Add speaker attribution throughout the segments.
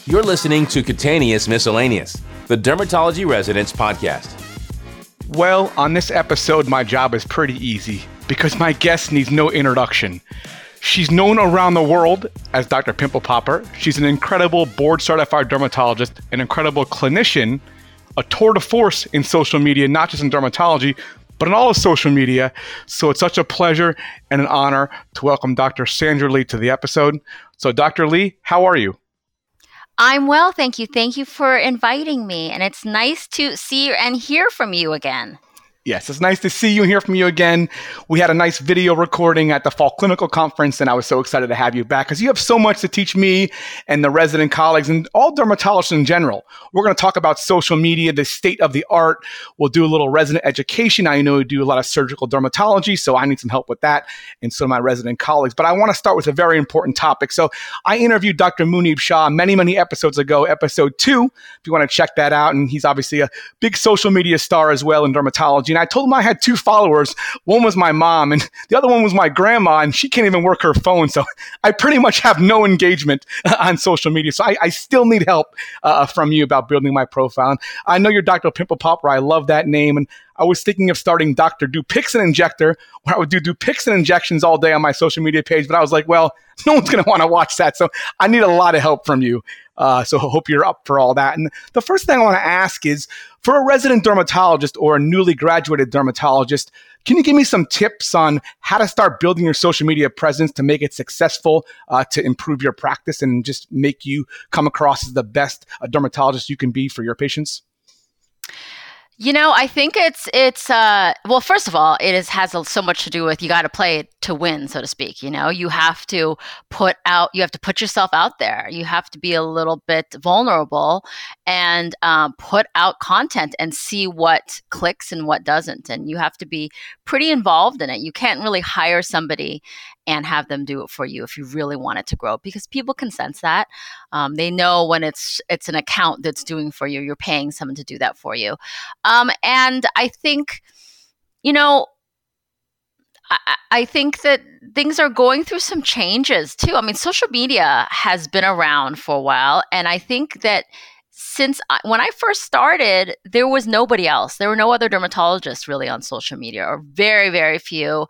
Speaker 1: You're listening to Cutaneous Miscellaneous, the Dermatology Residents podcast.
Speaker 2: Well, on this episode, my job is pretty easy because my guest needs no introduction. She's known around the world as Dr. Pimple Popper. She's an incredible board-certified dermatologist, an incredible clinician, a tour de force in social media, not just in dermatology, but in all of social media. So it's such a pleasure and an honor to welcome Dr. Sandra Lee to the episode. So Dr. Lee, how are you?
Speaker 3: I'm well, thank you. Thank you for inviting me. And it's nice to see and hear from you again.
Speaker 2: Yes, it's nice to see you and hear from you again. We had a nice video recording at the Fall Clinical Conference, and I was so excited to have you back because you have so much to teach me and the resident colleagues and all dermatologists in general. We're going to talk about social media, the state of the art. We'll do a little resident education. I know you do a lot of surgical dermatology, so I need some help with that and some of my resident colleagues. But I want to start with a very important topic. So I interviewed Dr. Munib Shah many episodes ago, episode 2, if you want to check that out. And he's obviously a big social media star as well in dermatology. And I told him I had 2 followers. One was my mom and the other one was my grandma, and she can't even work her phone. So I pretty much have no engagement on social media. So I still need help from you about building my profile. And I know you're Dr. Pimple Popper. I love that name. And I was thinking of starting Dr. Dupixent Injector, where I would do Dupixent injections all day on my social media page. But I was like, well, no one's going to want to watch that. So I need a lot of help from you. So I hope you're up for all that. And the first thing I want to ask is, for a resident dermatologist or a newly graduated dermatologist, can you give me some tips on how to start building your social media presence to make it successful, to improve your practice and just make you come across as the best dermatologist you can be for your patients?
Speaker 3: You know, I think it's well, first of all, has so much to do with you got to play it to win, so to speak. You know, you have to put yourself out there. You have to be a little bit vulnerable and put out content and see what clicks and what doesn't. And you have to be pretty involved in it. You can't really hire somebody and have them do it for you if you really want it to grow, because people can sense that. They know when it's an account that's doing for you. You're paying someone to do that for you. And I think, you know, I think that things are going through some changes too. I mean, social media has been around for a while. And I think that when I first started, there was nobody else. There were no other dermatologists really on social media, or very, very few.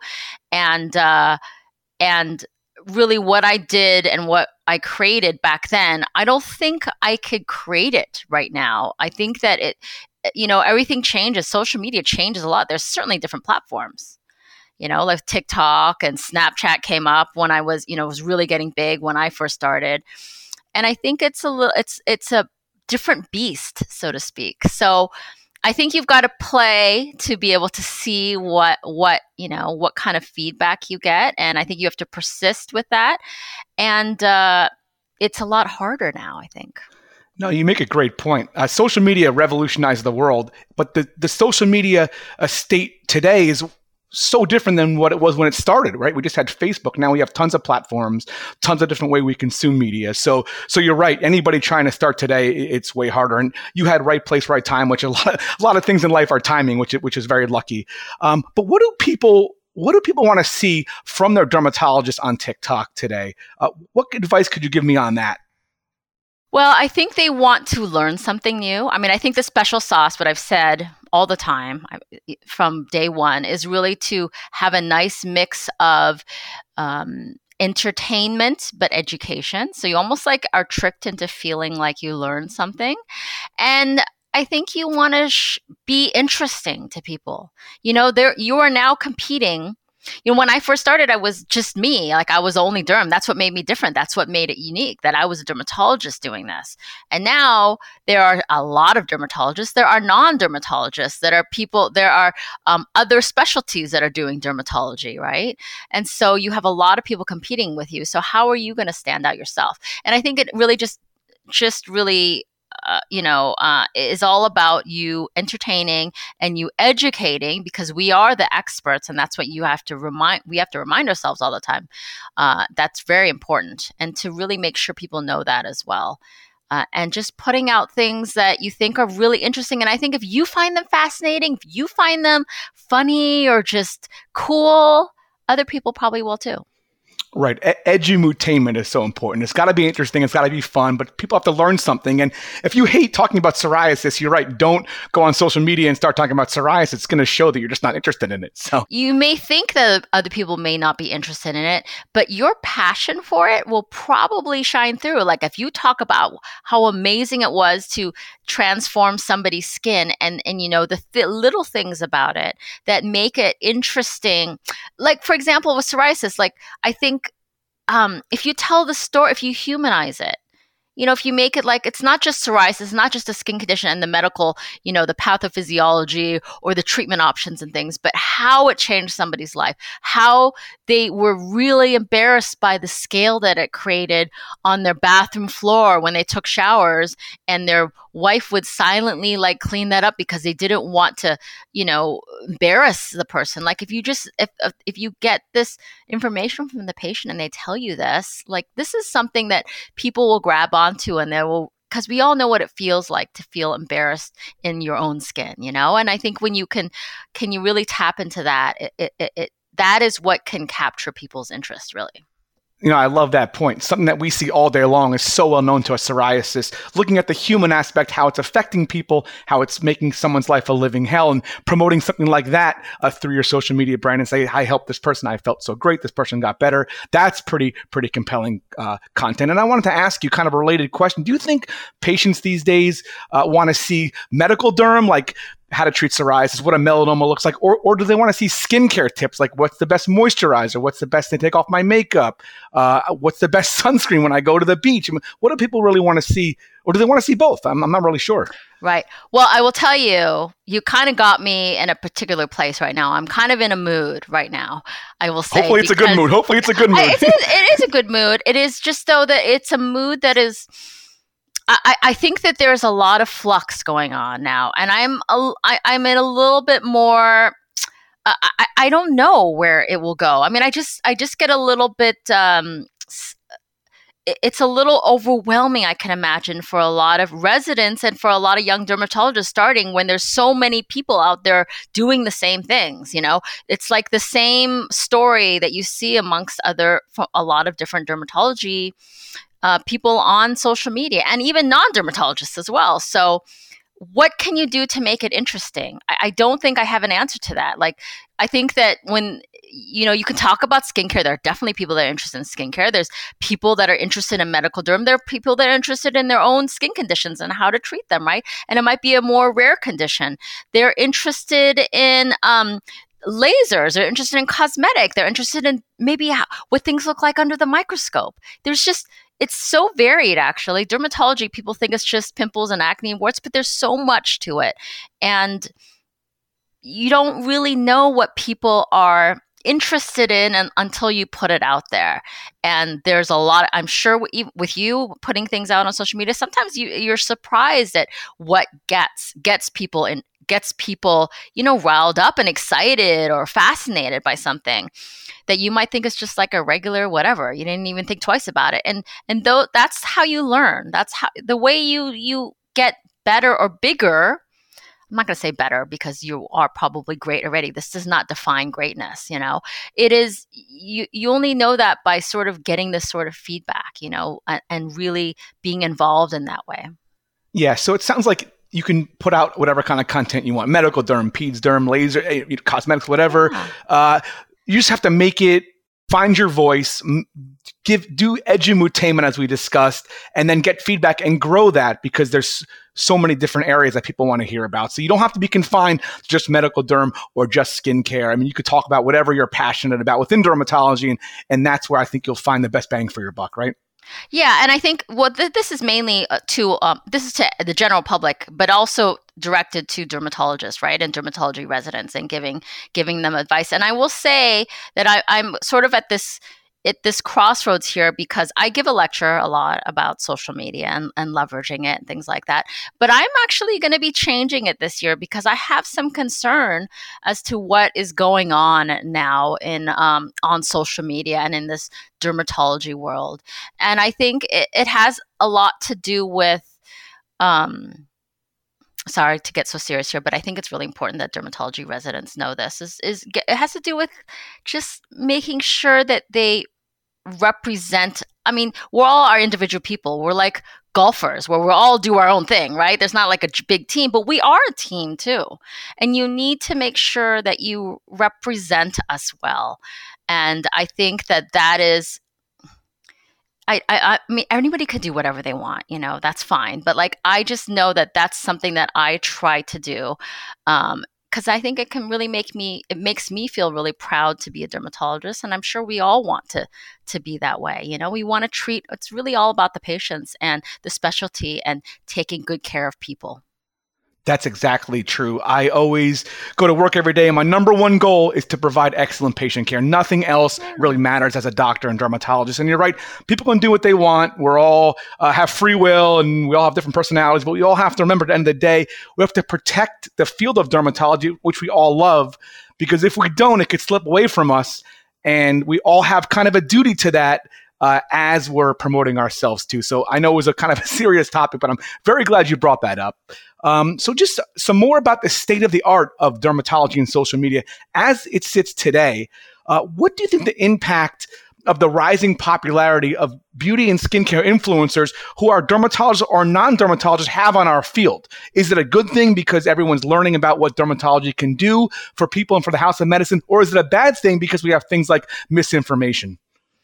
Speaker 3: And really what I did and what I created back then, I don't think I could create it right now. I think that everything changes. Social media changes a lot. There's certainly different platforms, like TikTok and Snapchat came up when I was really getting big when I first started. And I think it's a different beast, so to speak. So I think you've got to play to be able to see what kind of feedback you get. And I think you have to persist with that. And it's a lot harder now, I think.
Speaker 2: No, you make a great point. Social media revolutionized the world, but the social media state today is so different than what it was when it started, right? We just had Facebook. Now we have tons of platforms, tons of different ways we consume media. So you're right. Anybody trying to start today, it's way harder. And you had right place, right time, which a lot of things in life are timing, which is very lucky. But what do people want to see from their dermatologist on TikTok today? What advice could you give me on that?
Speaker 3: Well, I think they want to learn something new. I mean, I think the special sauce, what I've said all the time from day one, is really to have a nice mix of entertainment, but education. So you almost are tricked into feeling like you learned something. And I think you want to be interesting to people. You are now competing. When I first started, I was just me. I was only derm. That's what made me different. That's what made it unique, that I was a dermatologist doing this. And now there are a lot of dermatologists. There are non-dermatologists. There are other specialties that are doing dermatology, right? And so you have a lot of people competing with you. So how are you going to stand out yourself? And I think it really just really is all about you entertaining and you educating, because we are the experts, and that's what we have to remind ourselves all the time. That's very important, and to really make sure people know that as well. And just putting out things that you think are really interesting. And I think if you find them fascinating, if you find them funny or just cool, other people probably will too.
Speaker 2: Right. Edumutainment is so important. It's got to be interesting. It's got to be fun, but people have to learn something. And if you hate talking about psoriasis, you're right. Don't go on social media and start talking about psoriasis. It's going to show that you're just not interested in it. So
Speaker 3: you may think that other people may not be interested in it, but your passion for it will probably shine through. Like if you talk about how amazing it was to transform somebody's skin and the little things about it that make it interesting. Like, for example, with psoriasis, like I think if you tell the story, if you humanize it, if you make it like it's not just psoriasis, it's not just a skin condition and the medical, the pathophysiology or the treatment options and things, but how it changed somebody's life, how they were really embarrassed by the scale that it created on their bathroom floor when they took showers, and their wife would silently like clean that up because they didn't want to, embarrass the person. Like if you get this information from the patient and they tell you this, like this is something that people will grab onto, and they will, because we all know what it feels like to feel embarrassed in your own skin, and I think when you can you really tap into that, that is what can capture people's interest, really.
Speaker 2: I love that point. Something that we see all day long is so well known to us, psoriasis, looking at the human aspect, how it's affecting people, how it's making someone's life a living hell, and promoting something like that through your social media brand and say, I helped this person. I felt so great. This person got better. That's pretty compelling content. And I wanted to ask you kind of a related question. Do you think patients these days want to see medical derm, like how to treat psoriasis, what a melanoma looks like, or do they want to see skincare tips, like what's the best moisturizer, what's the best to take off my makeup, what's the best sunscreen when I go to the beach? I mean, what do people really want to see, or do they want to see both? I'm not really sure.
Speaker 3: Right. Well, I will tell you, you kind of got me in a particular place right now. I'm kind of in a mood right now, I will say.
Speaker 2: Hopefully it's a good mood.
Speaker 3: It is a good mood. It is just though that it's a mood that is... I think that there's a lot of flux going on now, and I'm in a little bit more. I don't know where it will go. I mean, I just get a little bit. It's a little overwhelming, I can imagine, for a lot of residents and for a lot of young dermatologists starting when there's so many people out there doing the same things. It's like the same story that you see amongst a lot of different dermatology people on social media, and even non-dermatologists as well. So what can you do to make it interesting? I don't think I have an answer to that. Like, I think that when, you can talk about skincare, there are definitely people that are interested in skincare. There's people that are interested in medical derm. There are people that are interested in their own skin conditions and how to treat them, right? And it might be a more rare condition. They're interested in lasers. They're interested in cosmetic. They're interested in maybe what things look like under the microscope. It's so varied, actually. Dermatology, people think it's just pimples and acne and warts, but there's so much to it. And you don't really know what people are interested in until you put it out there. And there's a lot, I'm sure with you putting things out on social media, sometimes you're surprised at what gets people riled up and excited or fascinated by something that you might think is just like a regular whatever. You didn't even think twice about it. And though that's how you learn. That's how the way you get better or bigger. I'm not going to say better because you are probably great already. This does not define greatness. It is, you only know that by sort of getting this sort of feedback, and really being involved in that way.
Speaker 2: Yeah. So it sounds like you can put out whatever kind of content you want, medical derm, peds derm, laser, cosmetics, whatever. Yeah. You just have to make it, find your voice, do edumutainment as we discussed, and then get feedback and grow that, because there's so many different areas that people want to hear about. So you don't have to be confined to just medical derm or just skincare. I mean, you could talk about whatever you're passionate about within dermatology, and that's where I think you'll find the best bang for your buck, right?
Speaker 3: Yeah, and I think this is mainly to the general public, but also directed to dermatologists, right, and dermatology residents, and giving them advice. And I will say that I'm sort of at this crossroads here, because I give a lecture a lot about social media and leveraging it and things like that. But I'm actually going to be changing it this year, because I have some concern as to what is going on now in on social media and in this dermatology world. And I think it has a lot to do with sorry to get so serious here, but I think it's really important that dermatology residents know this. It has to do with just making sure that they represent, I mean, we're all our individual people. We're like golfers where we all do our own thing, right? There's not like a big team, but we are a team too. And you need to make sure that you represent us well. And I think that is, I mean, anybody could do whatever they want, that's fine. But like, I just know that that's something that I try to do. Because I think it makes me feel really proud to be a dermatologist. And I'm sure we all want to be that way. We want to treat, it's really all about the patients and the specialty and taking good care of people.
Speaker 2: That's exactly true. I always go to work every day, and my number one goal is to provide excellent patient care. Nothing else really matters as a doctor and dermatologist. And you're right, people can do what they want. We're all have free will, and we all have different personalities, but we all have to remember at the end of the day, we have to protect the field of dermatology, which we all love, because if we don't, it could slip away from us. And we all have kind of a duty to that as we're promoting ourselves too. So I know it was a kind of a serious topic, but I'm very glad you brought that up. So just some more about the state of the art of dermatology and social media as it sits today. What do you think the impact of the rising popularity of beauty and skincare influencers who are dermatologists or non-dermatologists have on our field? Is it a good thing because everyone's learning about what dermatology can do for people and for the house of medicine? Or is it a bad thing because we have things like misinformation?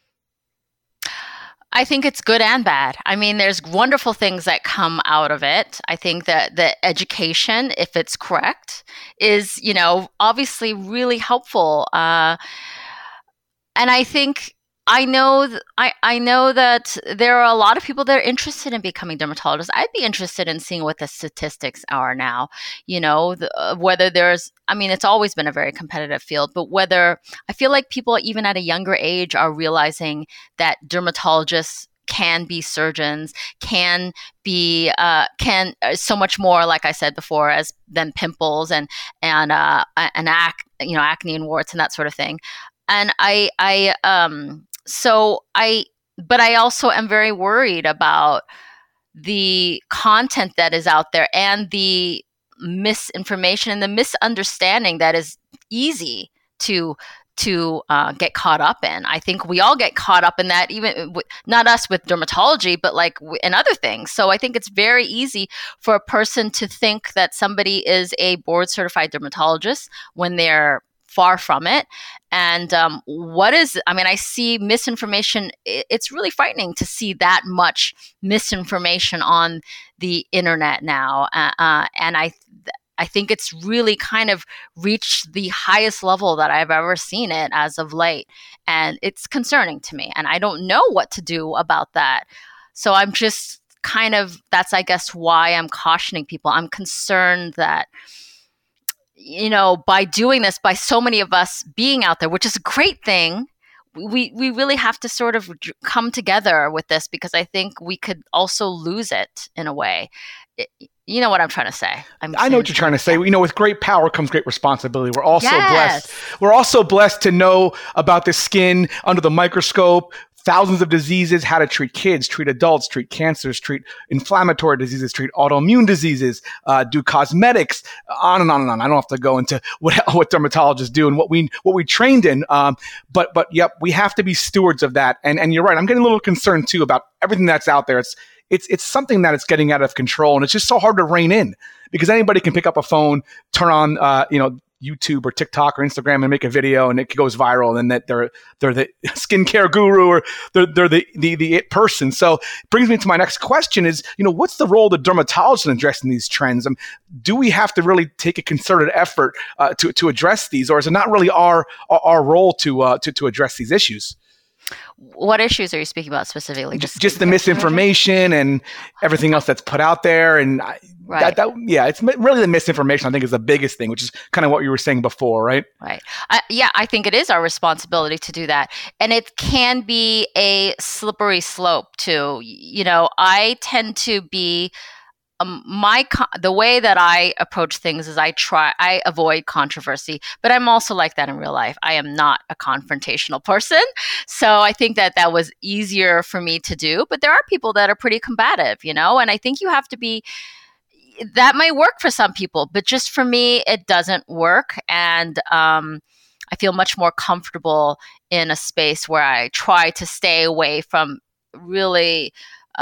Speaker 3: I think it's good and bad. I mean, there's wonderful things that come out of it. I think that the education, if it's correct, is, obviously really helpful. And I think I know that there are a lot of people that are interested in becoming dermatologists. I'd be interested in seeing what the statistics are now, whether it's always been a very competitive field, but whether I feel like people even at a younger age are realizing that dermatologists can be surgeons, can be so much more, like I said before, than pimples and acne and warts and that sort of thing. And but I also am very worried about the content that is out there and the misinformation and the misunderstanding that is easy to get caught up in. I think we all get caught up in that, even not us with dermatology, but like in other things. So I think it's very easy for a person to think that somebody is a board certified dermatologist when they're far from it. And I see misinformation. It's really frightening to see that much misinformation on the internet now. And I think it's really kind of reached the highest level that I've ever seen it as of late. And it's concerning to me. And I don't know what to do about that. So I'm just that's, I guess, why I'm cautioning people. I'm concerned that, by doing this, by so many of us being out there, which is a great thing, we really have to sort of come together with this, because I think we could also lose it in a way. You know what I'm trying to say.
Speaker 2: I know what you're trying to say. With great power comes great responsibility. We're also blessed. We're also blessed to know about the skin under the microscope, thousands of diseases, how to treat kids, treat adults, treat cancers, treat inflammatory diseases, treat autoimmune diseases, do cosmetics, on and on and on. I don't have to go into what dermatologists do and what we trained in. But yep, we have to be stewards of that. And you're right. I'm getting a little concerned too about everything that's out there. It's something that it's getting out of control, and it's just so hard to rein in, because anybody can pick up a phone, turn on YouTube or TikTok or Instagram and make a video, and it goes viral, and that they're the skincare guru, or they're the it person. So it brings me to my next question is, what's the role of the dermatologist in addressing these trends? Do we have to really take a concerted effort to address these, or is it not really our role to address these issues?
Speaker 3: What issues are you speaking about specifically?
Speaker 2: Just the misinformation and everything else that's put out there. And
Speaker 3: right.
Speaker 2: It's really the misinformation, I think, is the biggest thing, which is kind of what you were saying before, right?
Speaker 3: Right. I think it is our responsibility to do that. And it can be a slippery slope too. I tend to be the way that I approach things is I avoid controversy, but I'm also like that in real life. I am not a confrontational person. So I think that was easier for me to do, but there are people that are pretty combative, and I think you have to be, that might work for some people, but just for me, it doesn't work. And, I feel much more comfortable in a space where I try to stay away from really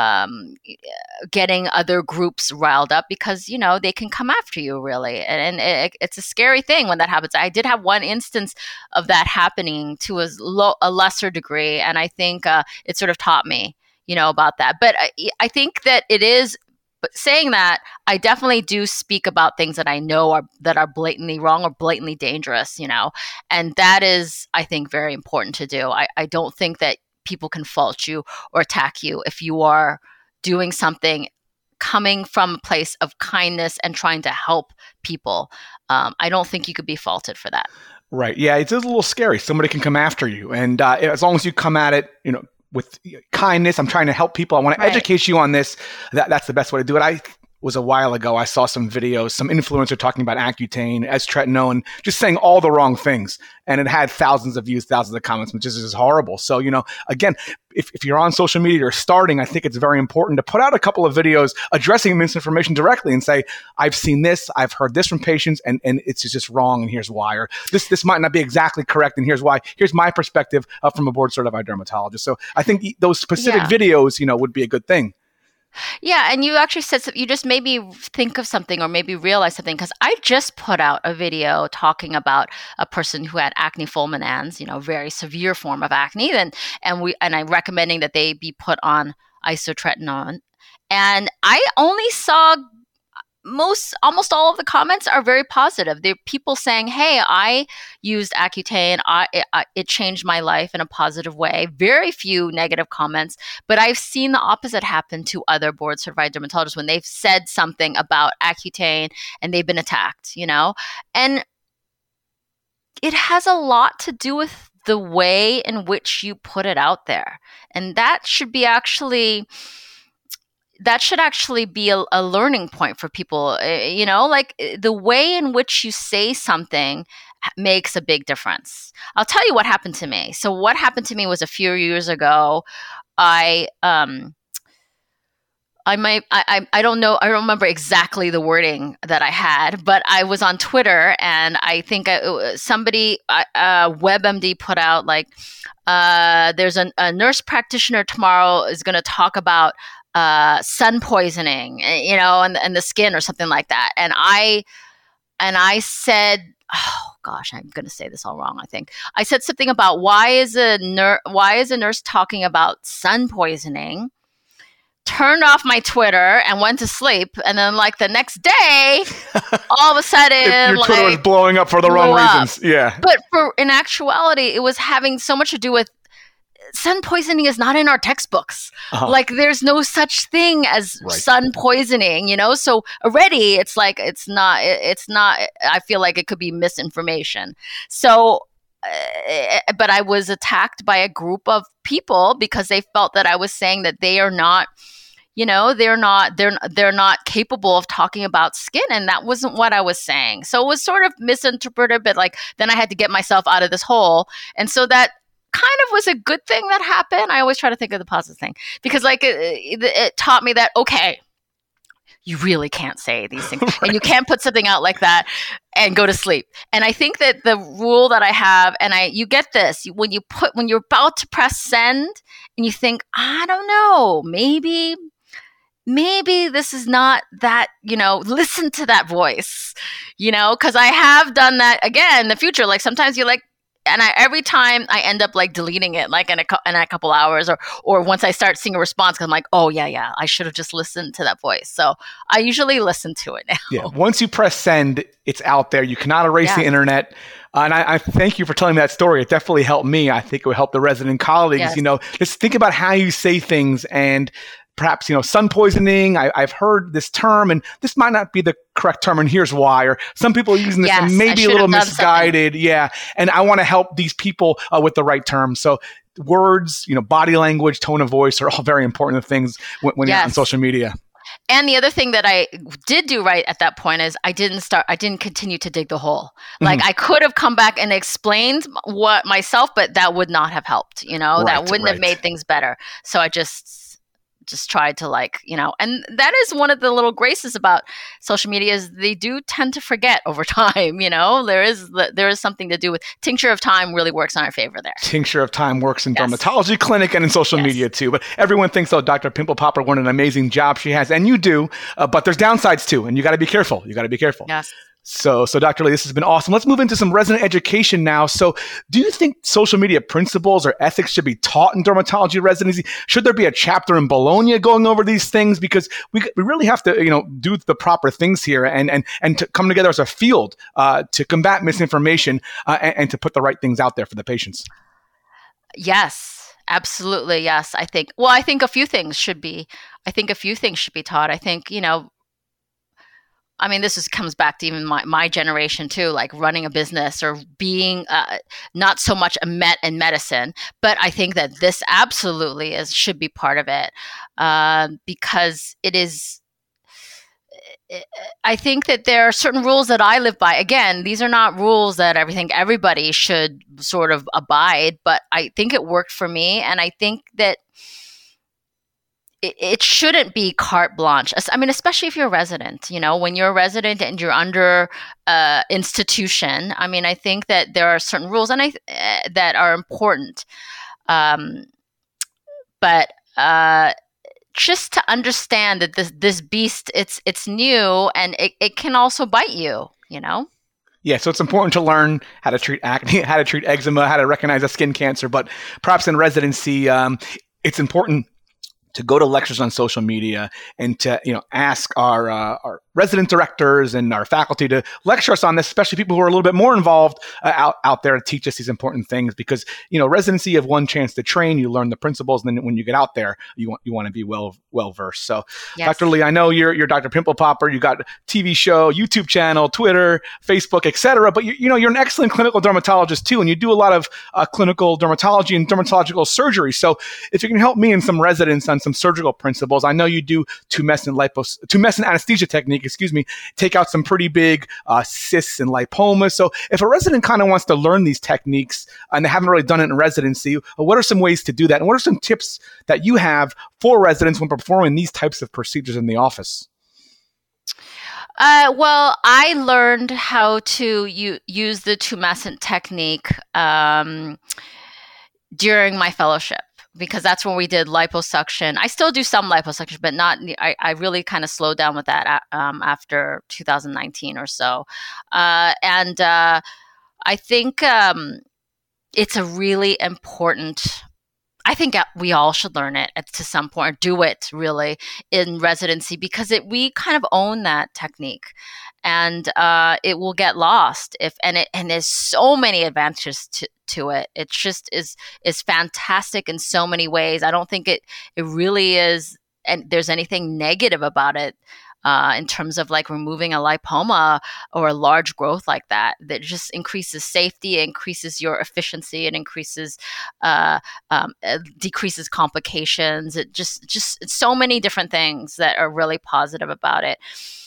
Speaker 3: getting other groups riled up, because they can come after you, really, and it's a scary thing when that happens. I did have one instance of that happening to a lesser degree, and I think it sort of taught me about that. But I think that it is. But saying that, I definitely do speak about things that I know are blatantly wrong or blatantly dangerous, and that is, I think, very important to do. I don't think that people can fault you or attack you if you are doing something coming from a place of kindness and trying to help people. I don't think you could be faulted for that.
Speaker 2: Right. Yeah, it's a little scary. Somebody can come after you. And as long as you come at it, with kindness, I'm trying to help people. I want to educate you on this. That's the best way to do it. Was a while ago, I saw some videos, some influencer talking about Accutane, S-tretinoin, just saying all the wrong things. And it had thousands of views, thousands of comments, which is just horrible. So, again, if you're on social media or starting, I think it's very important to put out a couple of videos addressing misinformation directly and say, I've seen this, I've heard this from patients, and it's just wrong, and here's why. Or this might not be exactly correct, and here's why. Here's my perspective from a board-certified dermatologist. So I think those specific videos, would be a good thing.
Speaker 3: Yeah, and you actually said you just made me think of something or maybe realize something, because I just put out a video talking about a person who had acne fulminans, very severe form of acne, and I'm recommending that they be put on isotretinoin, and I only saw almost all of the comments are very positive. They're people saying, "Hey, I used Accutane. It changed my life in a positive way." Very few negative comments, but I've seen the opposite happen to other board-certified dermatologists when they've said something about Accutane and they've been attacked. And it has a lot to do with the way in which you put it out there, and that should actually be a learning point for people. Like the way in which you say something makes a big difference. I'll tell you what happened to me. So what happened to me was a few years ago. I don't know. I don't remember exactly the wording that I had, but I was on Twitter, and I think somebody, WebMD, put out like, there's a nurse practitioner tomorrow is going to talk about sun poisoning, and the skin or something like that. And I said, oh gosh, I'm going to say this all wrong. I think I said something about why is a nurse talking about sun poisoning? Turned off my Twitter and went to sleep. And then like the next day, all of a sudden,
Speaker 2: your Twitter was blowing up for the wrong reasons. Yeah.
Speaker 3: But in actuality, it was having so much to do with sun poisoning is not in our textbooks. Like there's no such thing as sun poisoning, so already it's like, it's not, I feel like it could be misinformation. So, but I was attacked by a group of people because they felt that I was saying that they are not, they're not capable of talking about skin. And that wasn't what I was saying. So it was sort of misinterpreted, but like, then I had to get myself out of this hole. And so that kind of was a good thing that happened. I always try to think of the positive thing, because like it taught me that, okay, you really can't say these things and you can't put something out like that and go to sleep. And I think that the rule that I have, and you get this, when you're about to press send and you think, I don't know, maybe this is not that, listen to that voice, because I have done that again in the future. Like sometimes you're like, and every time I end up like deleting it, like in a couple hours, or once I start seeing a response, because I'm like, oh yeah, I should have just listened to that voice. So I usually listen to it now.
Speaker 2: Yeah, once you press send, it's out there. You cannot erase the internet. And I thank you for telling me that story. It definitely helped me. I think it would help the resident colleagues.
Speaker 3: Yes.
Speaker 2: Just think about how you say things, and perhaps, sun poisoning. I've heard this term, and this might not be the correct term, and here's why. Or some people are using this and maybe a little misguided. Something. Yeah. And I want to help these people with the right terms. So words, body language, tone of voice are all very important things when you're on social media.
Speaker 3: And the other thing that I did do right at that point is I didn't continue to dig the hole. Like I could have come back and explained myself, but that would not have helped, that wouldn't have made things better. So I just just tried to and that is one of the little graces about social media is they do tend to forget over time. There is something to do with tincture of time really works in our favor there.
Speaker 2: Tincture of time works in dermatology clinic and in social media too. But everyone thinks, Dr. Pimple Popper, what an amazing job she has. And you do, but there's downsides too. And you got to be careful.
Speaker 3: Yes.
Speaker 2: So Dr. Lee, this has been awesome. Let's move into some resident education now. So do you think social media principles or ethics should be taught in dermatology residency? Should there be a chapter in Bologna going over these things? Because we really have to, do the proper things here and to come together as a field to combat misinformation and to put the right things out there for the patients.
Speaker 3: Yes, absolutely. Yes. I think a few things should be taught. I think, this comes back to even my generation too, like running a business or being not so much a in medicine, but I think that this absolutely should be part of it because it is. I think that there are certain rules that I live by. Again, these are not rules that I think everybody should sort of abide, but I think it worked for me, and I think that it shouldn't be carte blanche. Especially if you're a resident, when you're a resident and you're under institution, I think that there are certain rules that are important. But just to understand that this beast, it's new and it can also bite you,
Speaker 2: Yeah, so it's important to learn how to treat acne, how to treat eczema, how to recognize a skin cancer. But perhaps in residency, it's important to go to lectures on social media and to ask our resident directors and our faculty to lecture us on this, especially people who are a little bit more involved out there to teach us these important things. Because residency, you have one chance to train, you learn the principles, and then when you get out there, you want to be well versed. So, yes. Dr. Lee, I know you're Dr. Pimple Popper. You got a TV show, YouTube channel, Twitter, Facebook, etc. But you're an excellent clinical dermatologist too, and you do a lot of clinical dermatology and dermatological surgery. So, if you can help me and some residents on some surgical principles, I know you do tumescent anesthesia technique. Take out some pretty big cysts and lipomas. So if a resident kind of wants to learn these techniques and they haven't really done it in residency, what are some ways to do that? And what are some tips that you have for residents when performing these types of procedures in the office?
Speaker 3: Well, I learned how to use the tumescent technique during my fellowship, because that's when we did liposuction. I still do some liposuction, but not. I really kind of slowed down with that after 2019 or so, and I think it's a really important. I think we all should learn it to some point, or do it really in residency, because we kind of own that technique, and it will get lost and there's so many advantages to it. It just is fantastic in so many ways. I don't think it really is, and there's anything negative about it in terms of like removing a lipoma or a large growth like that just increases safety, increases your efficiency, and increases decreases complications. It just so many different things that are really positive about it.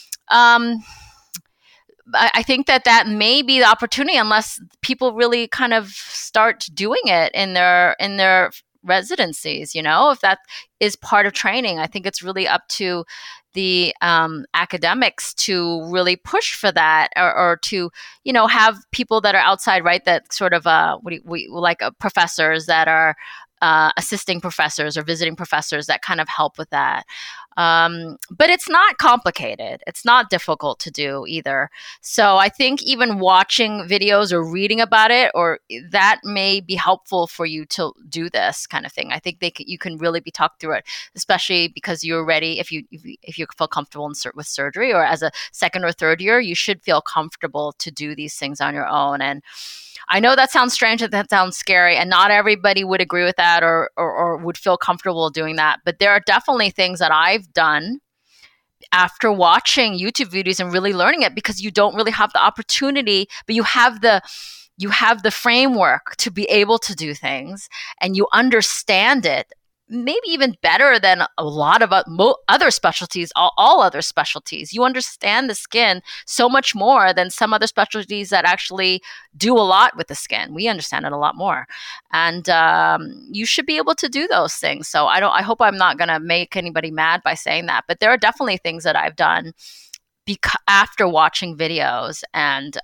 Speaker 3: I think that may be the opportunity, unless people really kind of start doing it in their residencies. If that is part of training, I think it's really up to the academics to really push for that, or to have people that are outside, right? That sort of professors that are assisting professors or visiting professors that kind of help with that. But it's not complicated. It's not difficult to do either. So I think even watching videos or reading about it, or that may be helpful for you to do this kind of thing. I think you can really be talked through it, especially because you're ready. If you feel comfortable with surgery, or as a second or third year, you should feel comfortable to do these things on your own. And I know that sounds strange, that sounds scary, and not everybody would agree with that or would feel comfortable doing that. But there are definitely things that I've done after watching YouTube videos and really learning it, because you don't really have the opportunity, but you have the framework to be able to do things, and you understand it maybe even better than a lot of other specialties, all other specialties. You understand the skin so much more than some other specialties that actually do a lot with the skin. We understand it a lot more. And you should be able to do those things. So I hope I'm not going to make anybody mad by saying that. But there are definitely things that I've done after watching videos. And,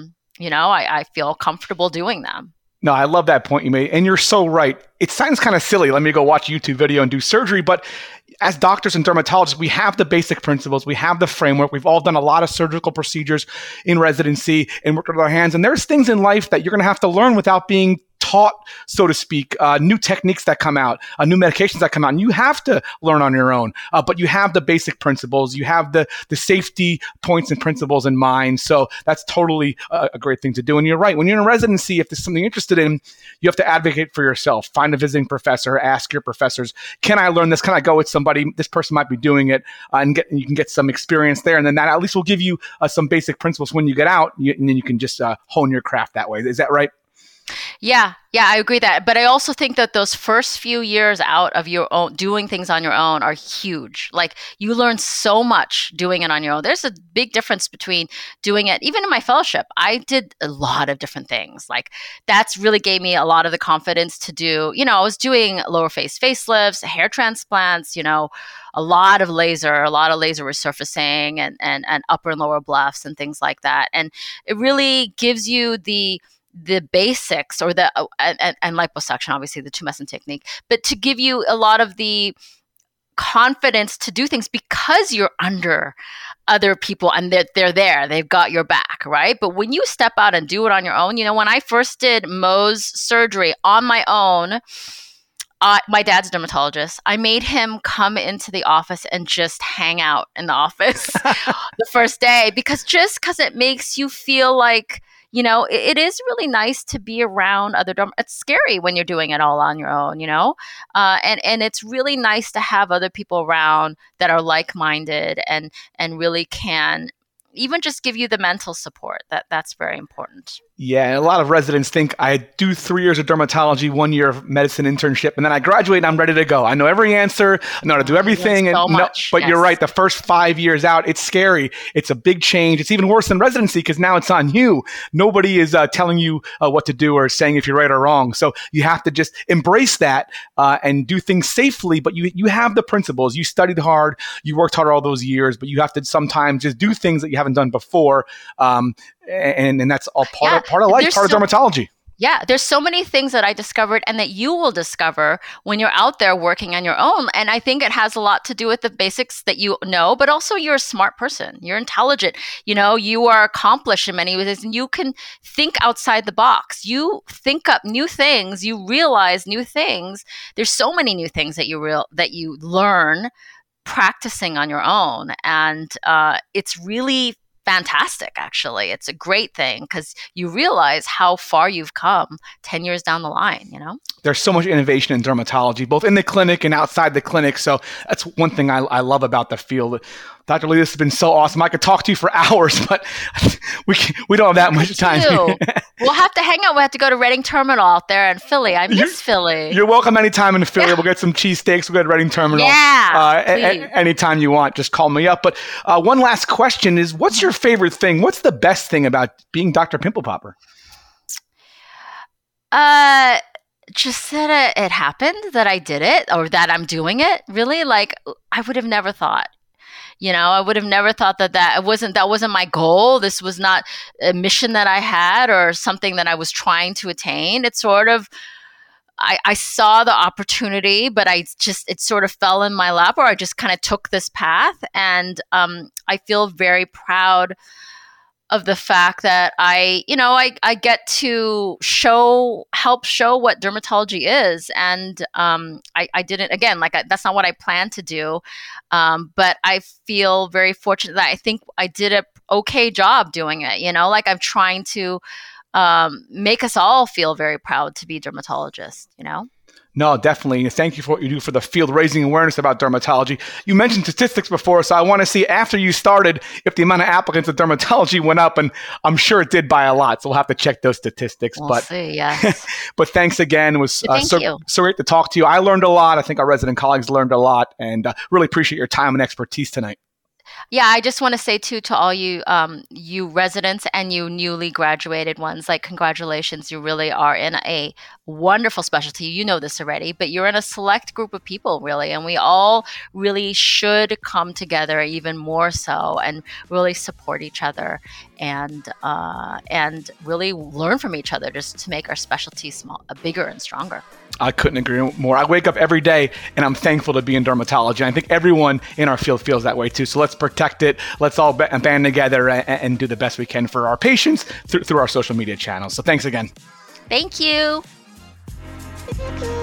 Speaker 3: I feel comfortable doing them.
Speaker 2: No, I love that point you made. And you're so right. It sounds kind of silly. Let me go watch a YouTube video and do surgery. But as doctors and dermatologists, we have the basic principles. We have the framework. We've all done a lot of surgical procedures in residency and worked with our hands. And there's things in life that you're going to have to learn without being taught, so to speak, new techniques that come out, new medications that come out. And you have to learn on your own. But you have the basic principles. You have the safety points and principles in mind. So that's totally a great thing to do. And you're right. When you're in residency, if there's something you're interested in, you have to advocate for yourself. Find a visiting professor. Ask your professors, can I learn this? Can I go with somebody? This person might be doing it. And you can get some experience there. And then that at least will give you some basic principles when you get out. And then you can just hone your craft that way. Is that right?
Speaker 3: Yeah, I agree that. But I also think that those first few years out of your own, doing things on your own, are huge. Like, you learn so much doing it on your own. There's a big difference between doing it. Even in my fellowship, I did a lot of different things. Like, that's really gave me a lot of the confidence to do, I was doing lower face facelifts, hair transplants, a lot of laser resurfacing and upper and lower bluffs and things like that. And it really gives you the basics, or and liposuction, obviously the tumescent technique, but to give you a lot of the confidence to do things because you're under other people and they're there, they've got your back, right? But when you step out and do it on your own, when I first did Mo's surgery on my own, my dad's a dermatologist. I made him come into the office and just hang out in the office the first day, because it makes you feel like, it is really nice to be around other it's scary when you're doing it all on your own, and it's really nice to have other people around that are like-minded and really can even just give you the mental support. That's very important.
Speaker 2: Yeah, and a lot of residents think I do 3 years of dermatology, 1 year of medicine internship, and then I graduate and I'm ready to go. I know every answer, I know how to do everything. But you're right, the first 5 years out, it's scary. It's a big change. It's even worse than residency because now it's on you. Nobody is telling you what to do or saying if you're right or wrong. So you have to just embrace that and do things safely, but you have the principles. You studied hard, you worked hard all those years, but you have to sometimes just do things that you haven't done before. And that's all part of life, part of dermatology.
Speaker 3: Yeah, there's so many things that I discovered and that you will discover when you're out there working on your own. And I think it has a lot to do with the basics that you know, but also you're a smart person. You're intelligent. You are accomplished in many ways, and you can think outside the box. You think up new things. You realize new things. There's so many new things that you learn practicing on your own. And it's really fantastic, actually. It's a great thing because you realize how far you've come 10 years down the line, There's
Speaker 2: so much innovation in dermatology, both in the clinic and outside the clinic. So that's one thing I love about the field. Dr. Lee, this has been so awesome. I could talk to you for hours, but we don't have that much time.
Speaker 3: We'll have to hang out. We'll have to go to Reading Terminal out there in Philly. I miss Philly.
Speaker 2: You're welcome anytime in Philly. Yeah. We'll get some cheesesteaks. We'll go to Reading Terminal.
Speaker 3: Yeah,
Speaker 2: anytime you want, just call me up. But one last question is, what's your favorite thing? What's the best thing about being Dr. Pimple Popper?
Speaker 3: Just that it happened, that I did it, or that I'm doing it. Really, I would have never thought. I would have never thought that wasn't my goal. This was not a mission that I had or something that I was trying to attain. It's sort of, I saw the opportunity, but it sort of fell in my lap, or I just kind of took this path. And I feel very proud of the fact that I get to help show what dermatology is. And I didn't, again, that's not what I planned to do. But I feel very fortunate that I think I did a okay job doing it. I'm trying to make us all feel very proud to be dermatologists,
Speaker 2: No, definitely. Thank you for what you do for the field, raising awareness about dermatology. You mentioned statistics before, so I want to see after you started if the amount of applicants in dermatology went up, and I'm sure it did by a lot. So we'll have to check those statistics.
Speaker 3: We'll see, yes.
Speaker 2: But thanks again. It was
Speaker 3: you.
Speaker 2: So great to talk to you. I learned a lot. I think our resident colleagues learned a lot, and really appreciate your time and expertise tonight.
Speaker 3: Yeah, I just want to say too to all you you residents and you newly graduated ones, like congratulations, you really are in a wonderful specialty. You know this already, but you're in a select group of people really, and we all really should come together even more so and really support each other and really learn from each other just to make our specialty bigger and stronger.
Speaker 2: I couldn't agree more. I wake up every day and I'm thankful to be in dermatology. I think everyone in our field feels that way too. So let's protect it. Let's all band together and do the best we can for our patients through our social media channels. So thanks again.
Speaker 3: Thank you.